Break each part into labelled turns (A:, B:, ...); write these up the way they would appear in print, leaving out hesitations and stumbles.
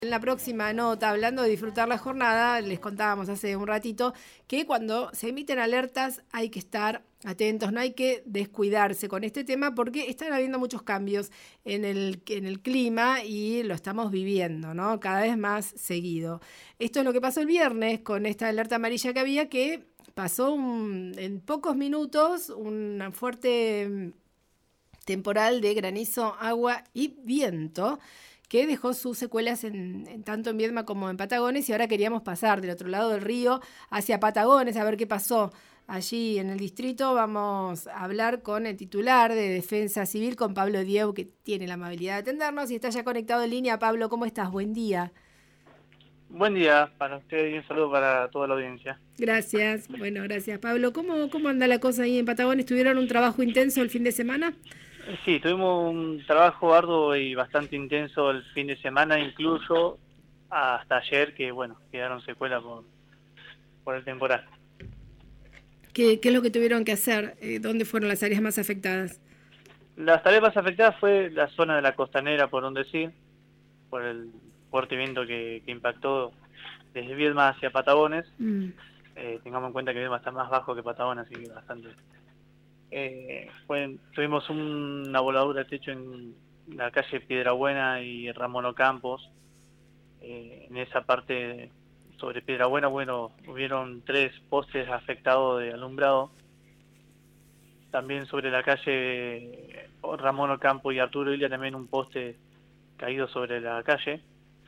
A: En la próxima nota, hablando de disfrutar la jornada, les contábamos hace un ratito que cuando se emiten alertas hay que estar atentos, no hay que descuidarse con este tema porque están habiendo muchos cambios en el clima y lo estamos viviendo, ¿no? Cada vez más seguido. Esto es lo que pasó el viernes con esta alerta amarilla que había, que pasó en pocos minutos una fuerte temporal de granizo, agua y viento que dejó sus secuelas tanto en Viedma como en Patagones, y ahora queríamos pasar del otro lado del río hacia Patagones a ver qué pasó allí en el distrito. Vamos a hablar con el titular de Defensa Civil, con Pablo Dieu, que tiene la amabilidad de atendernos y está ya conectado en línea. Pablo, ¿cómo estás? Buen día.
B: Buen día para usted y un saludo para toda la audiencia.
A: Gracias. Bueno, gracias, Pablo. ¿Cómo anda la cosa ahí en Patagones? ¿Tuvieron un trabajo intenso el fin de semana?
B: Sí, tuvimos un trabajo arduo y bastante intenso el fin de semana, incluso hasta ayer, que bueno, quedaron secuelas por el temporal.
A: ¿Qué es lo que tuvieron que hacer? ¿Dónde fueron las áreas más afectadas?
B: Las tareas más afectadas fue la zona de la costanera, por un decir, por el fuerte viento que impactó desde Viedma hacia Patagones. Tengamos en cuenta que Viedma está más bajo que Patagones, así que bastante. Tuvimos una voladura de techo en la calle Piedrabuena y Ramón Ocampos. En esa parte sobre Piedrabuena, bueno, hubieron 3 postes afectados de alumbrado. También sobre la calle Ramón Ocampo y Arturo Illia, también un poste caído sobre la calle.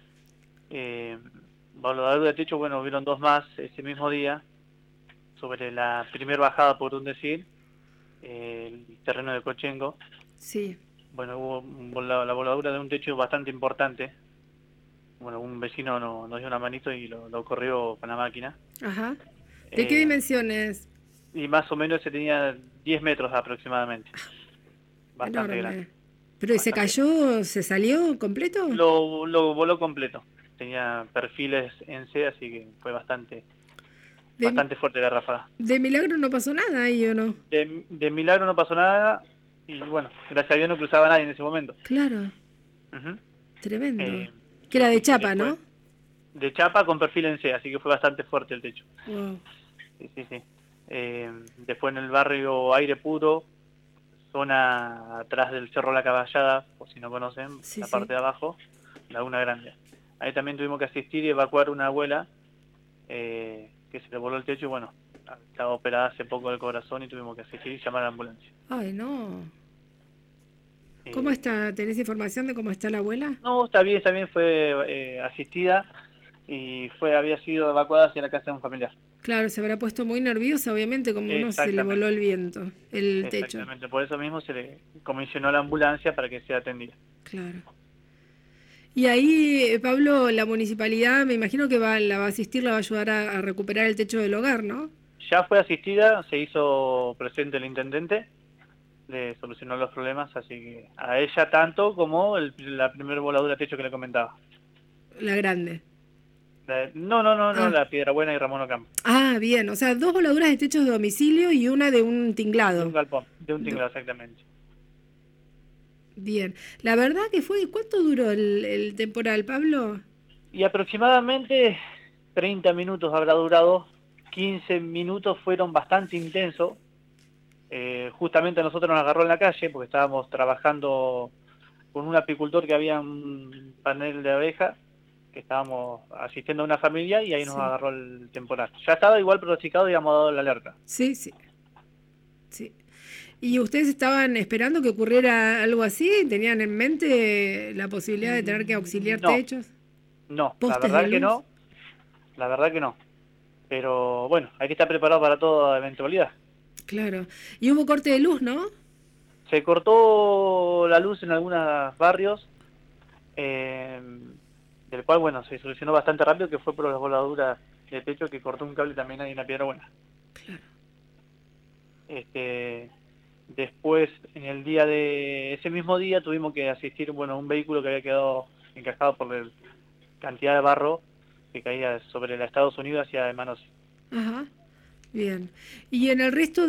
B: Voladura de techo, bueno, hubieron 2 más ese mismo día, sobre la primera bajada, por un decir, el terreno de Cochengo.
A: Sí.
B: Bueno, hubo la voladura de un techo bastante importante. Bueno, un vecino nos dio una manito y lo corrió con la máquina.
A: Ajá. ¿De qué
B: Eh,
A: dimensiones?
B: y más o menos se tenía 10 metros aproximadamente. Bastante grande.
A: Enorme. ¿Pero se
B: Bastante grande.
A: cayó, se salió completo?
B: Lo voló completo. Tenía perfiles en C, así que fue bastante
A: De,
B: fuerte la ráfaga.
A: de milagro no pasó nada ahí, ¿o no?
B: De milagro no pasó nada y bueno, gracias a Dios no cruzaba nadie en ese momento.
A: Claro,
B: Uh-huh.
A: tremendo. Que era de
B: Sí,
A: chapa,
B: después
A: ¿no?
B: de chapa con perfil en C, así que fue bastante fuerte el techo.
A: Wow.
B: Sí. Después en el barrio Aire Puro, zona atrás del Cerro La Caballada, por si no conocen,
A: Sí,
B: la
A: sí.
B: parte de abajo, Laguna Grande. Ahí también tuvimos que asistir y evacuar una abuela que se le voló el techo y bueno, estaba operada hace poco del corazón y tuvimos que asistir y llamar a la ambulancia.
A: Ay, no. ¿Cómo
B: Eh,
A: está? ¿Tenés información de cómo está la abuela?
B: no, está bien, fue asistida y había sido evacuada hacia la casa de un familiar.
A: Claro, se habrá puesto muy nerviosa, obviamente, como no se le voló
B: Exactamente,
A: el viento, el techo.
B: exactamente. Por eso mismo se le comisionó a la ambulancia para que sea atendida.
A: Claro. Y ahí, Pablo, la municipalidad, me imagino que la va a asistir, la va a ayudar a recuperar el techo del hogar, ¿no?
B: Ya fue asistida, se hizo presente el intendente, le solucionó los problemas, así que a ella tanto como la primera voladura de techo que le comentaba.
A: La grande.
B: No,
A: Ah,
B: la Piedrabuena y Ramón Ocampo.
A: bien. O sea, 2 voladuras de techos de domicilio y una de un
B: De un
A: tinglado.
B: galpón, de un
A: Do-
B: tinglado exactamente.
A: Bien. La verdad que fue, ¿cuánto duró el temporal, Pablo?
B: Y aproximadamente 30 minutos habrá durado, 15 minutos fueron bastante intensos. Justamente a nosotros nos agarró en la calle porque estábamos trabajando con un apicultor que había un panel de abeja, que estábamos asistiendo a una familia y ahí nos
A: Sí.
B: agarró el temporal. Ya estaba igual pronosticado y habíamos dado la alerta.
A: Sí, sí, sí. ¿Y ustedes estaban esperando que ocurriera algo así? ¿Tenían en mente la posibilidad de tener que auxiliar
B: No,
A: techos?
B: no, la
A: ¿Postes de
B: verdad que
A: luz?
B: no, la verdad que no. Pero bueno, hay que estar preparado para toda eventualidad.
A: Claro. Y hubo corte de luz, ¿no?
B: Se cortó la luz en algunos barrios, eh, del cual, bueno, se solucionó bastante rápido, que fue por las voladuras de techo que cortó un cable también ahí en la Piedrabuena.
A: Claro.
B: Después, en el día de ese mismo día, tuvimos que asistir, bueno, a un vehículo que había quedado encajado por la cantidad de barro que caía sobre la Estados Unidos hacia Manos.
A: Ajá. Bien. ¿Y en el resto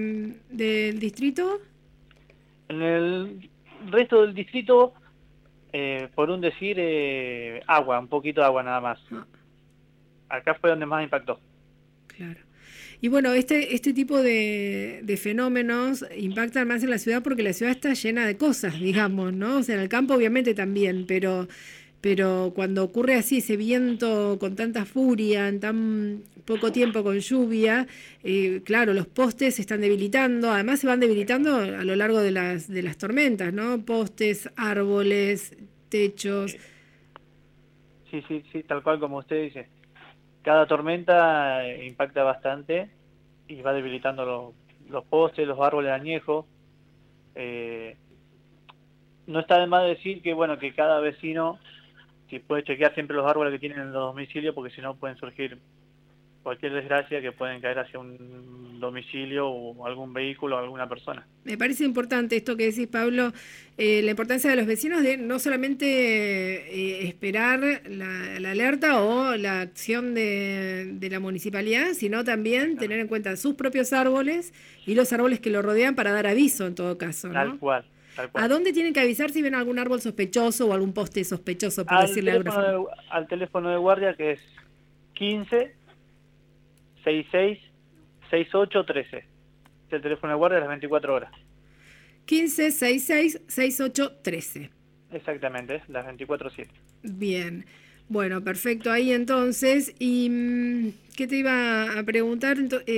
A: del distrito?
B: En el resto del distrito, Por un decir, agua, un poquito de agua nada más.
A: Ah,
B: Acá fue donde más impactó.
A: claro. Y bueno, este tipo de fenómenos impactan más en la ciudad porque la ciudad está llena de cosas, digamos, ¿no? O sea, en el campo obviamente también, pero cuando ocurre así ese viento con tanta furia, en tan poco tiempo con lluvia, claro, los postes se están debilitando, además se van debilitando a lo largo de las tormentas, ¿no? Postes, árboles, techos.
B: Eh, sí, sí, sí, tal cual como usted dice. Cada tormenta impacta bastante y va debilitando los postes, los árboles añejos. Eh, no está de más decir que, bueno, que cada vecino, si puede chequear siempre los árboles que tienen en los domicilios, porque si no pueden surgir cualquier desgracia que pueden caer hacia un domicilio o algún vehículo o alguna persona.
A: Me parece importante esto que decís, Pablo, la importancia de los vecinos de no solamente esperar la alerta o la acción de la municipalidad, sino también tener en cuenta sus propios árboles y los árboles que lo rodean para dar aviso en todo caso,
B: Tal
A: ¿no?
B: cual, tal
A: ¿A
B: cual.
A: dónde tienen que avisar si ven algún árbol sospechoso o algún poste sospechoso, por
B: Al
A: decirle de alguna
B: teléfono
A: forma?
B: al teléfono de guardia que es 15 66 68 13. Es el teléfono de guardia de las 24 horas.
A: 15 66 68 13.
B: Exactamente, las 24/7.
A: Bien, bueno, perfecto. Ahí entonces, ¿y qué te iba a preguntar?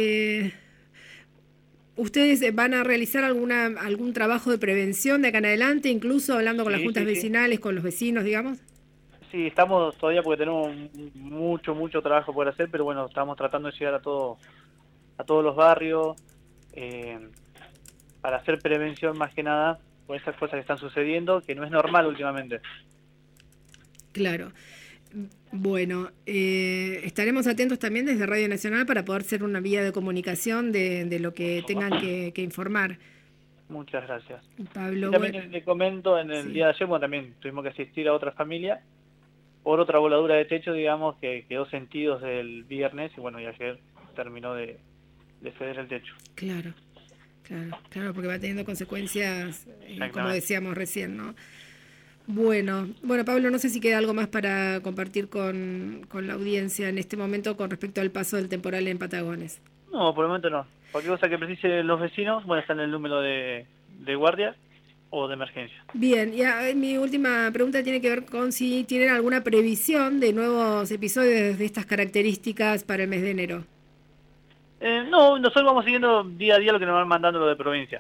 A: ¿Ustedes van a realizar algún trabajo de prevención de acá en adelante, incluso hablando con las
B: Sí,
A: juntas
B: sí, sí.
A: vecinales, con los vecinos, digamos?
B: Sí, estamos todavía porque tenemos mucho, mucho trabajo por hacer, pero bueno, estamos tratando de llegar a todos los barrios, eh, para hacer prevención más que nada por esas cosas que están sucediendo, que no es normal últimamente.
A: Claro. Bueno, estaremos atentos también desde Radio Nacional para poder ser una vía de comunicación de lo que tengan que informar.
B: Muchas gracias. Y
A: Pablo,
B: también
A: bueno,
B: le comento, en el
A: sí.
B: día de ayer, bueno, también tuvimos que asistir a otra familia por otra voladura de techo, digamos, que quedó sentidos del viernes y bueno, y ayer terminó de ceder el techo.
A: Claro, claro, porque va teniendo consecuencias, como
B: Exactamente.
A: decíamos recién, ¿no? Bueno, Pablo, no sé si queda algo más para compartir con la audiencia en este momento con respecto al paso del temporal en Patagones.
B: No, por el momento no. Cualquier cosa que precisen los vecinos, bueno, está en el número de guardia o de emergencia.
A: Bien, y mi última pregunta tiene que ver con si tienen alguna previsión de nuevos episodios de estas características para el mes de enero.
B: No, nosotros vamos siguiendo día a día lo que nos van mandando lo de provincia.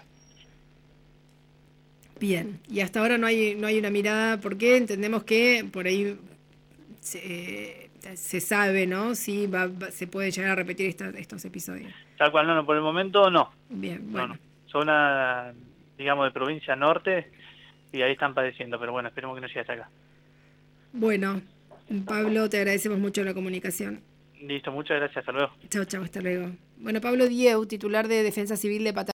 A: Bien, y hasta ahora no hay una mirada, porque entendemos que por ahí se sabe, ¿no? Si se puede llegar a repetir estos episodios.
B: Tal cual, no, no, por el momento no.
A: Bien,
B: No,
A: bueno.
B: no. Zona, digamos, de provincia norte y ahí están padeciendo, pero bueno, esperemos que no llegue hasta acá.
A: Bueno, Pablo, te agradecemos mucho la comunicación.
B: Listo, muchas gracias, hasta luego.
A: Chao, chao, hasta luego. Bueno, Pablo Dieu, titular de Defensa Civil de Patagonia.